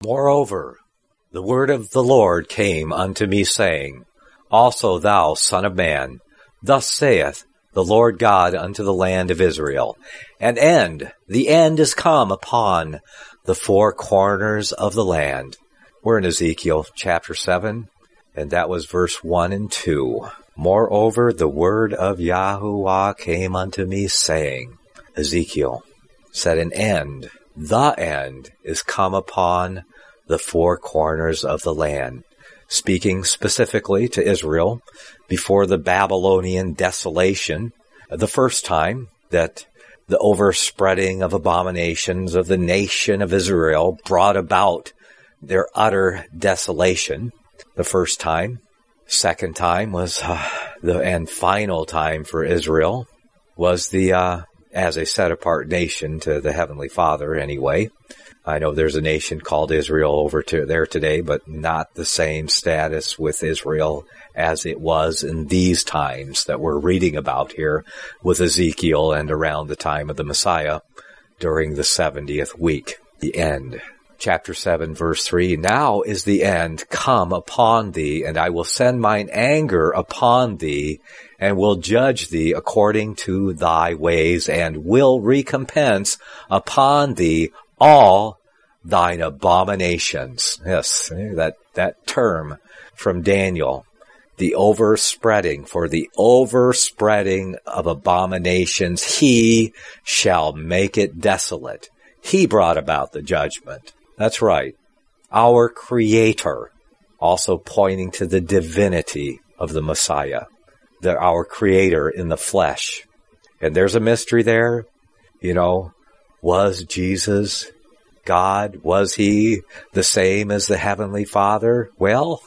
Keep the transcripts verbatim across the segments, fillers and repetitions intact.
Moreover, the word of the Lord came unto me, saying, Also thou, son of man, thus saith the Lord God unto the land of Israel, An end, the end is come upon the four corners of the land. We're in Ezekiel chapter seven, and that was verse one and two. Moreover, the word of Yahuwah came unto me, saying, Ezekiel said, An end, the end is come upon the four corners of the land, speaking specifically to Israel before the Babylonian desolation, the first time that the overspreading of abominations of the nation of Israel brought about their utter desolation. The first time. Second time was uh, the and final time for Israel was the uh, as a set-apart nation to the Heavenly Father anyway. I know there's a nation called Israel over to there today, but not the same status with Israel as it was in these times that we're reading about here with Ezekiel and around the time of the Messiah during the seventieth week, the end. Chapter seven, verse three, Now is the end come upon thee, and I will send mine anger upon thee, and will judge thee according to thy ways, and will recompense upon thee all thine abominations. Yes, that, that term from Daniel, the overspreading, for the overspreading of abominations, he shall make it desolate. He brought about the judgment. That's right. Our Creator, also pointing to the divinity of the Messiah, the, our Creator in the flesh. And there's a mystery there. You know, was Jesus God? Was he the same as the Heavenly Father? Well,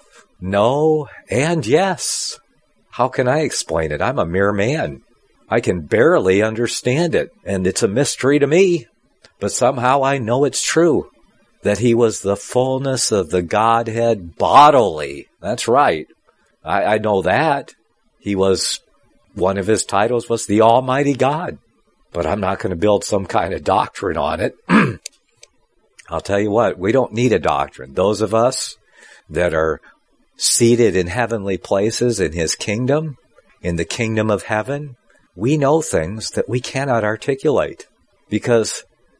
no and yes. How can I explain it? I'm a mere man. I can barely understand it, and it's a mystery to me. But somehow I know it's true. That he was the fullness of the Godhead bodily. That's right. I, I know that. He was, one of his titles was the Almighty God. But I'm not going to build some kind of doctrine on it. I'll tell you what, we don't need a doctrine. Those of us that are seated in heavenly places in his kingdom, in the kingdom of heaven, we know things that we cannot articulate because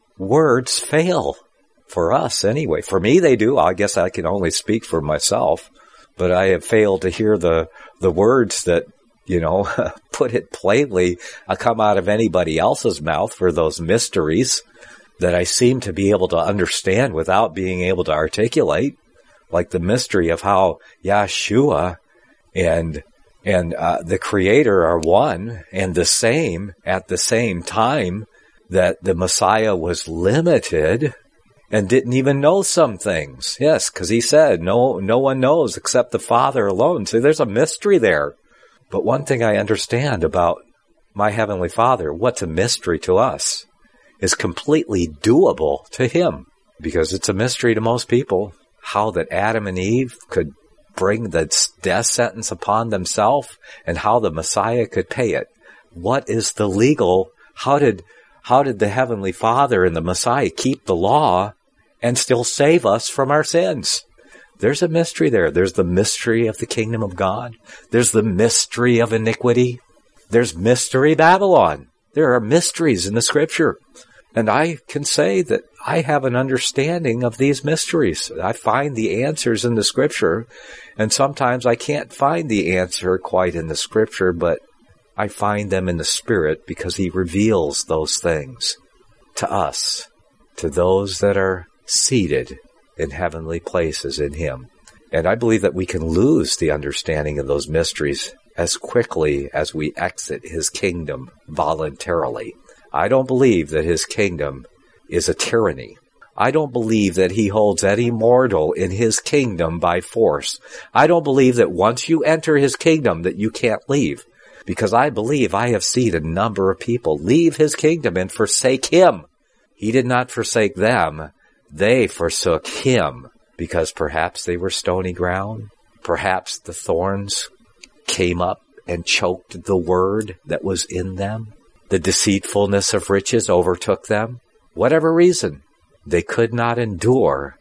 words fail. For us, anyway. For me, they do. I guess I can only speak for myself. But I have failed to hear the, the words that, you know, put it plainly, uh, come out of anybody else's mouth for those mysteries that I seem to be able to understand without being able to articulate. Like the mystery of how Yeshua and, and, uh, the Creator are one and the same at the same time, that the Messiah was limited and didn't even know some things. Yes, because he said, no no one knows except the Father alone. So there's a mystery there. But one thing I understand about my Heavenly Father, what's a mystery to us, is completely doable to him. Because it's a mystery to most people, how that Adam and Eve could bring the death sentence upon themselves, and how the Messiah could pay it. What is the legal, how did How did the Heavenly Father and the Messiah keep the law and still save us from our sins? There's a mystery there. There's the mystery of the kingdom of God. There's the mystery of iniquity. There's mystery Babylon. There are mysteries in the Scripture. And I can say that I have an understanding of these mysteries. I find the answers in the Scripture, and sometimes I can't find the answer quite in the Scripture, but I find them in the Spirit because he reveals those things to us, to those that are seated in heavenly places in him. And I believe that we can lose the understanding of those mysteries as quickly as we exit his kingdom voluntarily. I don't believe that his kingdom is a tyranny. I don't believe that he holds any mortal in his kingdom by force. I don't believe that once you enter his kingdom that you can't leave. Because I believe I have seen a number of people leave his kingdom and forsake him. He did not forsake them. They forsook him because perhaps they were stony ground. Perhaps the thorns came up and choked the word that was in them. The deceitfulness of riches overtook them. Whatever reason, they could not endure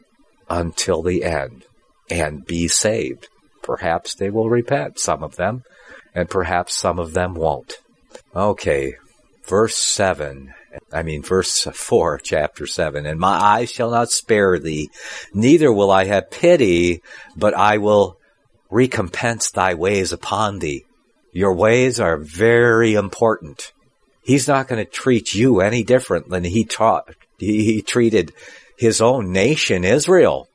until the end and be saved. Perhaps they will repent, some of them, and perhaps some of them won't. Okay, verse seven, I mean verse four, chapter seven. And my eyes shall not spare thee, neither will I have pity, but I will recompense thy ways upon thee. Your ways are very important. He's not going to treat you any different than he taught, he treated his own nation, Israel.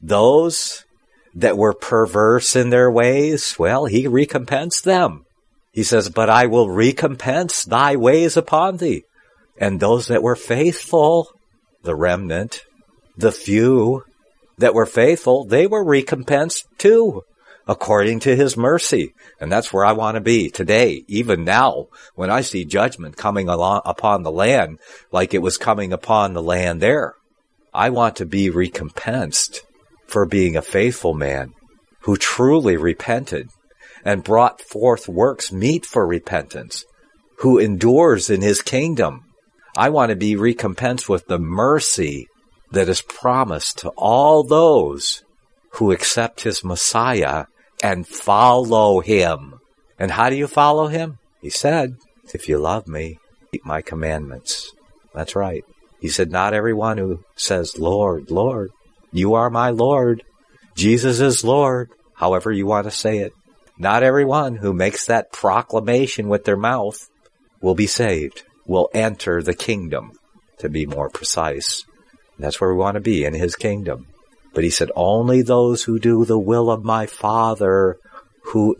Those that were perverse in their ways, well, he recompensed them. He says, but I will recompense thy ways upon thee. And those that were faithful, the remnant, the few that were faithful, they were recompensed too, according to his mercy. And that's where I want to be today, even now, when I see judgment coming along upon the land, like it was coming upon the land there. I want to be recompensed for being a faithful man who truly repented and brought forth works meet for repentance, who endures in his kingdom. I want to be recompensed with the mercy that is promised to all those who accept his Messiah and follow him. And how do you follow him? He said, if you love me, keep my commandments. That's right. He said, not everyone who says, Lord, Lord, you are my Lord. Jesus is Lord, however you want to say it. Not everyone who makes that proclamation with their mouth will be saved, will enter the kingdom, to be more precise. And that's where we want to be, in his kingdom. But he said, only those who do the will of my Father who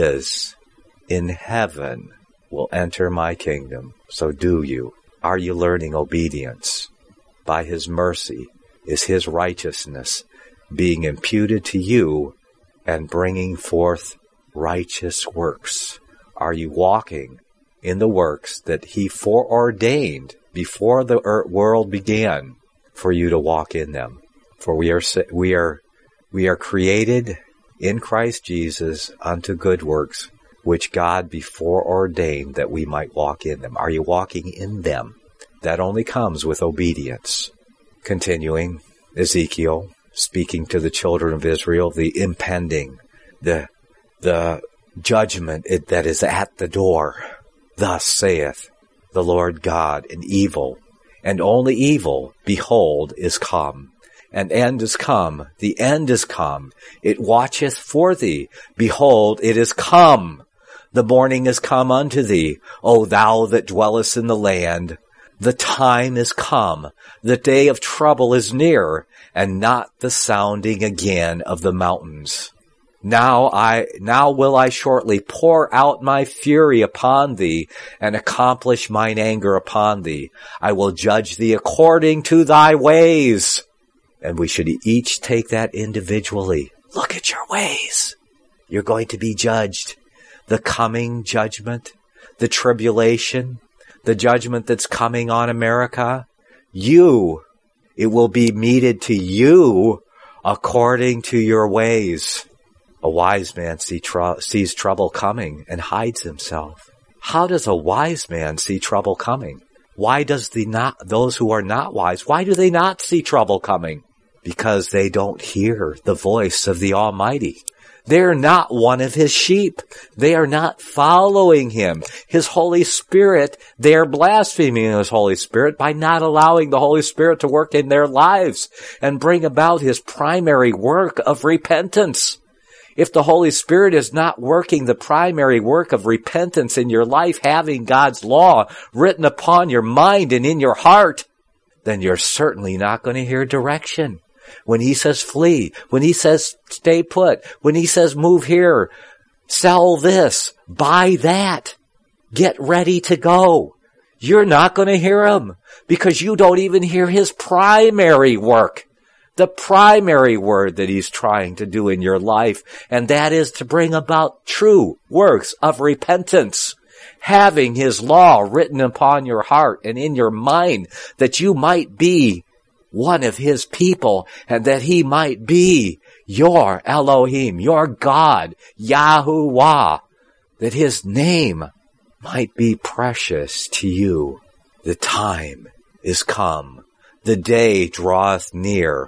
is in heaven will enter my kingdom. So do you. Are you learning obedience? By his mercy is his righteousness being imputed to you and bringing forth righteous works. Are you walking in the works that he foreordained before the world began for you to walk in them? For we are we are we are created in Christ Jesus unto good works, which God before ordained that we might walk in them. Are you walking in them? That only comes with obedience. Continuing, Ezekiel speaking to the children of Israel, the impending, the the judgment that is at the door. Thus saith the Lord God, and evil, and only evil, behold, is come. An end is come, the end is come. It watcheth for thee. Behold, it is come. The morning is come unto thee, O thou that dwellest in the land. The time is come. The day of trouble is near, and not the sounding again of the mountains. Now I, now will I shortly pour out my fury upon thee, and accomplish mine anger upon thee. I will judge thee according to thy ways. And we should each take that individually. Look at your ways. You're going to be judged. The coming judgment, the tribulation, the judgment that's coming on America, you, it will be meted to you according to your ways. A wise man see tr- sees trouble coming and hides himself. How does a wise man see trouble coming? Why does the not, those who are not wise, why do they not see trouble coming? Because they don't hear the voice of the Almighty. They're not one of his sheep. They are not following him. His Holy Spirit, they are blaspheming his Holy Spirit by not allowing the Holy Spirit to work in their lives and bring about his primary work of repentance. If the Holy Spirit is not working the primary work of repentance in your life, having God's law written upon your mind and in your heart, then you're certainly not going to hear direction. When he says flee, when he says stay put, when he says move here, sell this, buy that, get ready to go, you're not going to hear him because you don't even hear his primary work, the primary word that he's trying to do in your life, and that is to bring about true works of repentance, having his law written upon your heart and in your mind that you might be one of his people, and that he might be your Elohim, your God, Yahuwah, that his name might be precious to you. The time is come. The day draweth near.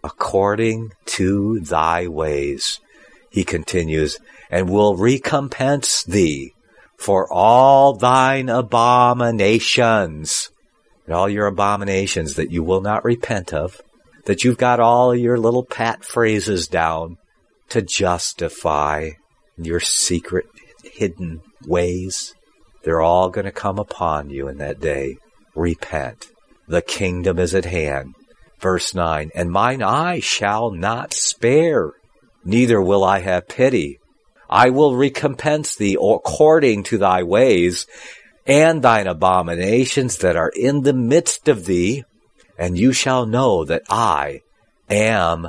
according to thy ways, he continues, and will recompense thee for all thine abominations, and all your abominations that you will not repent of, that you've got all your little pat phrases down to justify your secret hidden ways. They're all going to come upon you in that day. Repent. The kingdom is at hand. Verse nine, and mine eye shall not spare, neither will I have pity. I will recompense thee according to thy ways, and thine abominations that are in the midst of thee, and you shall know that I am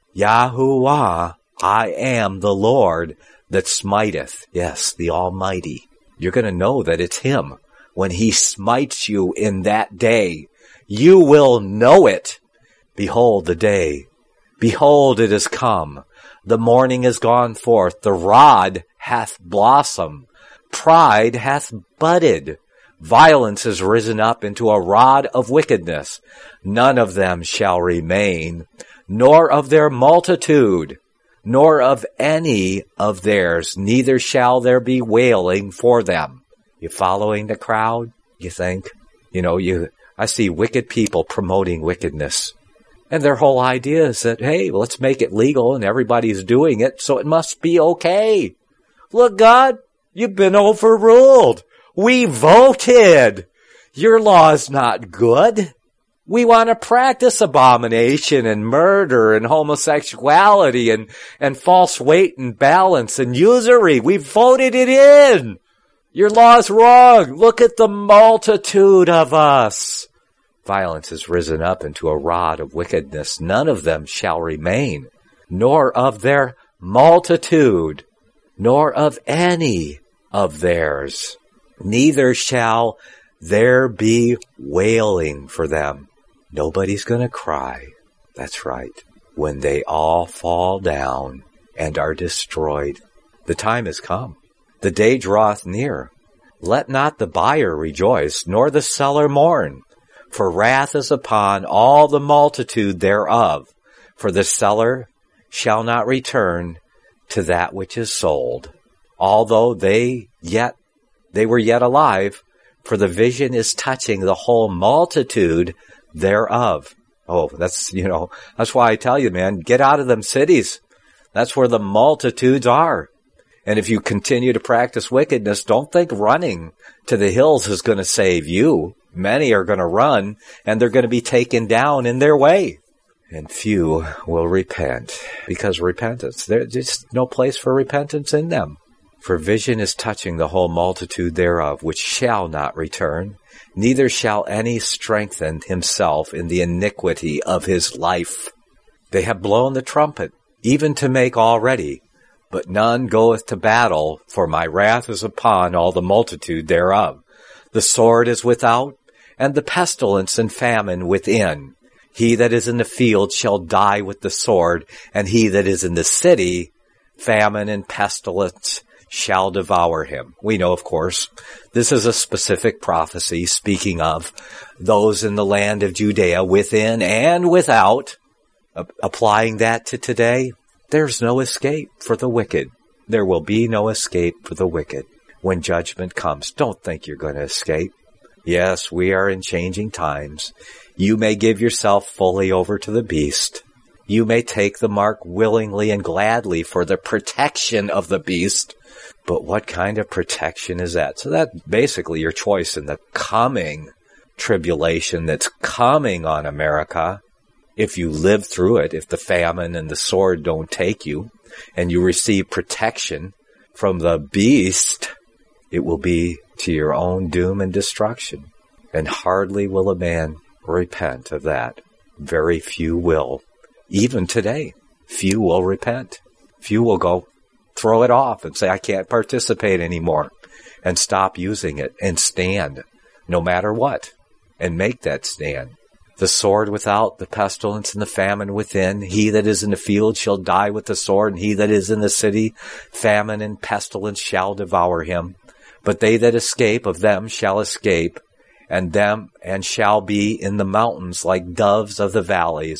Yahuwah, I am the Lord that smiteth, yes, the Almighty. You're going to know that it's Him. When He smites you in that day, you will know it. Behold the day. Behold, it is come. The morning is gone forth. The rod hath blossomed. Pride hath budded. Violence is risen up into a rod of wickedness. None of them shall remain, nor of their multitude, nor of any of theirs, neither shall there be wailing for them. You following the crowd, you think? You know, you, I see wicked people promoting wickedness. And their whole idea is that, hey, let's make it legal and everybody's doing it, so it must be okay. Look, God, you've been overruled. We voted. Your law is not good. We want to practice abomination and murder and homosexuality and, and false weight and balance and usury. We voted it in. Your law is wrong. Look at the multitude of us. Violence is risen up into a rod of wickedness. None of them shall remain, nor of their multitude, nor of any of theirs. Neither shall there be wailing for them. Nobody's going to cry. That's right. When they all fall down and are destroyed. The time has come. The day draweth near. Let not the buyer rejoice, nor the seller mourn. For wrath is upon all the multitude thereof. For the seller shall not return to that which is sold, although they yet they were yet alive. For the vision is touching the whole multitude thereof. Oh, that's, you know, that's why I tell you, man, get out of them cities. That's where the multitudes are. And if you continue to practice wickedness, don't think running to the hills is going to save you. Many are going to run, and they're going to be taken down in their way. And few will repent, because repentance, there's just no place for repentance in them. For vision is touching the whole multitude thereof, which shall not return, neither shall any strengthen himself in the iniquity of his life. They have blown the trumpet, even to make all ready, but none goeth to battle, for my wrath is upon all the multitude thereof. The sword is without, and the pestilence and famine within. He that is in the field shall die with the sword, and he that is in the city, famine and pestilence shall devour him. We know, of course, this is a specific prophecy speaking of those in the land of Judea within and without. A- applying that to today, there's no escape for the wicked. There will be no escape for the wicked. When judgment comes, don't think you're going to escape. Yes, we are in changing times. You may give yourself fully over to the beast. You may take the mark willingly and gladly for the protection of the beast. But what kind of protection is that? So that's basically your choice in the coming tribulation that's coming on America. If you live through it, if the famine and the sword don't take you, and you receive protection from the beast, it will be to your own doom and destruction. And hardly will a man repent of that. Very few will. Even today, few will repent. Few will go throw it off and say, I can't participate anymore, and stop using it and stand no matter what, and make that stand. The sword without, the pestilence and the famine within. He that is in the field shall die with the sword, and he that is in the city, famine and pestilence shall devour him. But they that escape of them shall escape, and them and shall be in the mountains like doves of the valleys.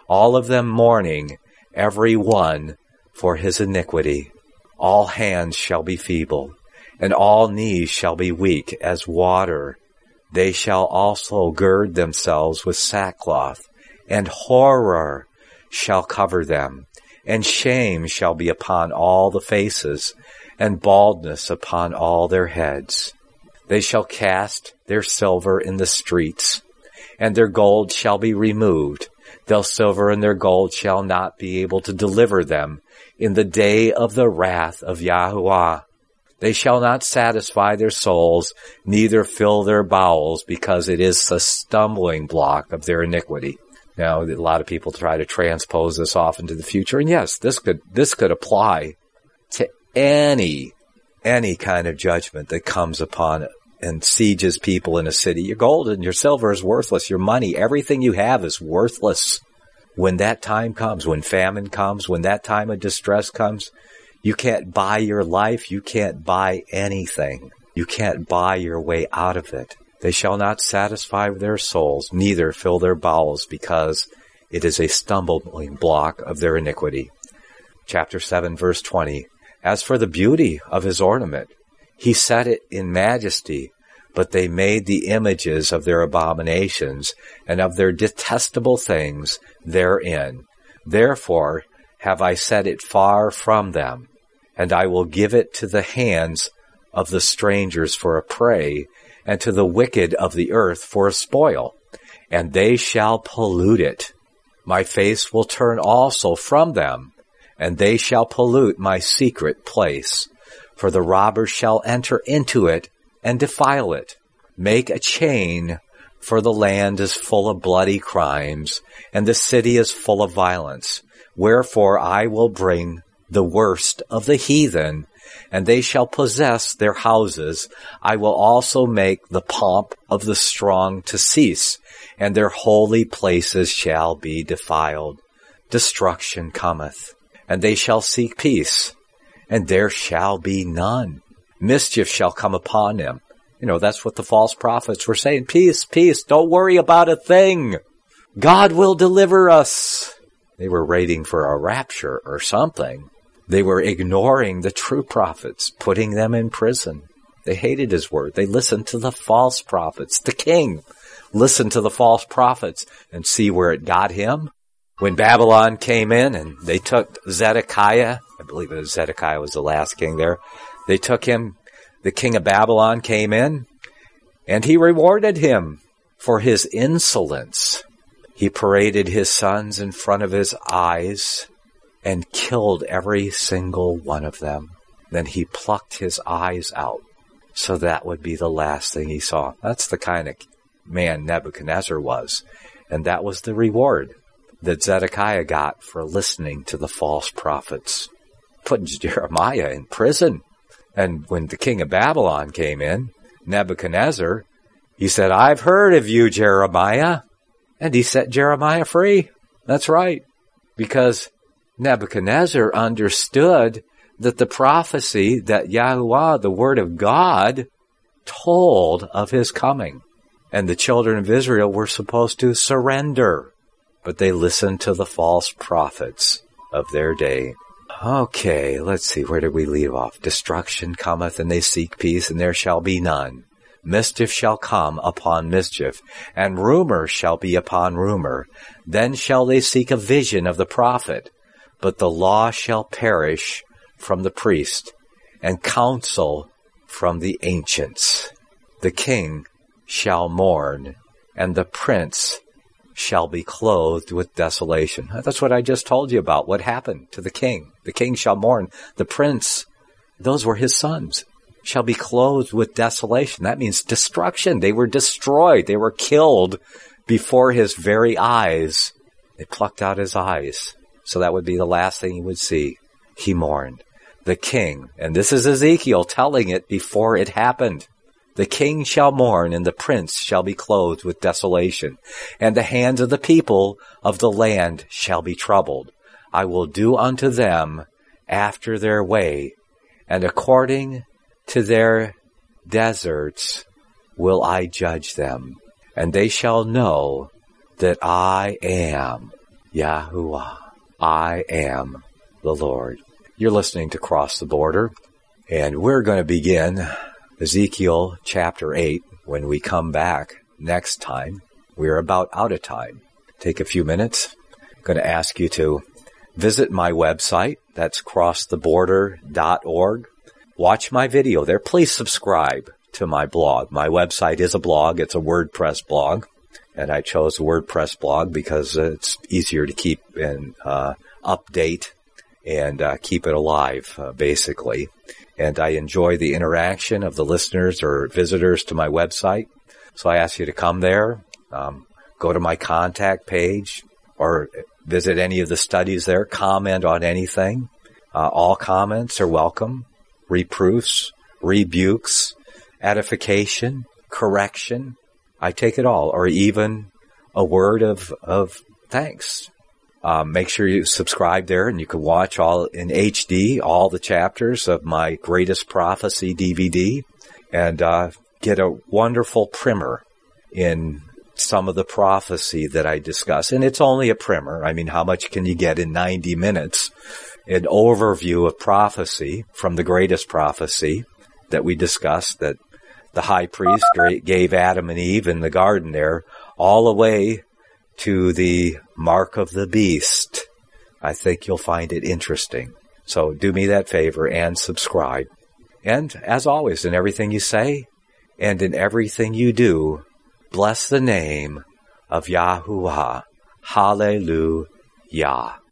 all of them mourning, every one for his iniquity. All hands shall be feeble, and all knees shall be weak as water. They shall also gird themselves with sackcloth, and horror shall cover them, and shame shall be upon all the faces, and baldness upon all their heads. They shall cast their silver in the streets, and their gold shall be removed. Their silver and their gold shall not be able to deliver them in the day of the wrath of Yahuwah. They shall not satisfy their souls, neither fill their bowels, because it is a stumbling block of their iniquity. Now, a lot of people try to transpose this off into the future, and yes, this could this could apply to any any kind of judgment that comes upon and sieges people in a city. Your gold and your silver is worthless. Your money, everything you have is worthless. When that time comes, when famine comes, when that time of distress comes, you can't buy your life. You can't buy anything. You can't buy your way out of it. They shall not satisfy their souls, neither fill their bowels, because it is a stumbling block of their iniquity. Chapter seven, verse twenty. As for the beauty of his ornament, he set it in majesty, but they made the images of their abominations and of their detestable things therein. Therefore have I set it far from them, and I will give it to the hands of the strangers for a prey, and to the wicked of the earth for a spoil, and they shall pollute it. My face will turn also from them, and they shall pollute my secret place. For the robbers shall enter into it and defile it. Make a chain, for the land is full of bloody crimes, and the city is full of violence. Wherefore I will bring the worst of the heathen, and they shall possess their houses. I will also make the pomp of the strong to cease, and their holy places shall be defiled. Destruction cometh, and they shall seek peace, and there shall be none. Mischief shall come upon them. You know, that's what the false prophets were saying. Peace, peace, don't worry about a thing. God will deliver us. They were waiting for a rapture or something. They were ignoring the true prophets, putting them in prison. They hated his word. They listened to the false prophets. The king listened to the false prophets, and see where it got him. When Babylon came in and they took Zedekiah, I believe it was Zedekiah was the last king there, they took him, the king of Babylon came in, and he rewarded him for his insolence. He paraded his sons in front of his eyes and killed every single one of them. Then he plucked his eyes out. So that would be the last thing he saw. That's the kind of man Nebuchadnezzar was. And that was the reward that Zedekiah got for listening to the false prophets. Put Jeremiah in prison. And when the king of Babylon came in, Nebuchadnezzar, he said, I've heard of you, Jeremiah. And he set Jeremiah free. That's right. Because Nebuchadnezzar understood that the prophecy that Yahuwah, the word of God, told of his coming. And the children of Israel were supposed to surrender. But they listened to the false prophets of their day. Okay, let's see, where did we leave off? Destruction cometh, and they seek peace, and there shall be none. Mischief shall come upon mischief, and rumor shall be upon rumor. Then shall they seek a vision of the prophet. But the law shall perish from the priest, and counsel from the ancients. The king shall mourn, and the prince shall be clothed with desolation. That's what I just told you about, what happened to the king. The king shall mourn. The prince, those were his sons, shall be clothed with desolation. That means destruction. They were destroyed. They were killed before his very eyes. They plucked out his eyes. So that would be the last thing he would see. He mourned. The king, and this is Ezekiel telling it before it happened. The king shall mourn, and the prince shall be clothed with desolation, and the hands of the people of the land shall be troubled. I will do unto them after their way, and according to their deserts will I judge them, and they shall know that I am Yahuwah. I am the Lord. You're listening to Cross the Border, and we're going to begin Ezekiel chapter eight when we come back next time. We're about out of time. Take a few minutes. I'm going to ask you to visit my website. That's cross the border dot org. Watch my video there. Please subscribe to my blog. My website is a blog. It's a WordPress blog. And I chose a WordPress blog because it's easier to keep and uh, update and uh, keep it alive, uh, basically. And I enjoy the interaction of the listeners or visitors to my website. So I ask you to come there, um, go to my contact page, or visit any of the studies there, comment on anything. Uh, all comments are welcome. Reproofs, rebukes, edification, correction. I take it all, or even a word of, of thanks. Um, make sure you subscribe there, and you can watch all in H D, all the chapters of my Greatest Prophecy D V D, and uh, get a wonderful primer in some of the prophecy that I discuss. And it's only a primer. I mean, how much can you get in ninety minutes? An overview of prophecy from the Greatest Prophecy that we discussed, that the high priest gave Adam and Eve in the garden there, all the way to the mark of the beast. I think you'll find it interesting. So do me that favor and subscribe. And as always, in everything you say and in everything you do, bless the name of Yahuwah. Hallelujah.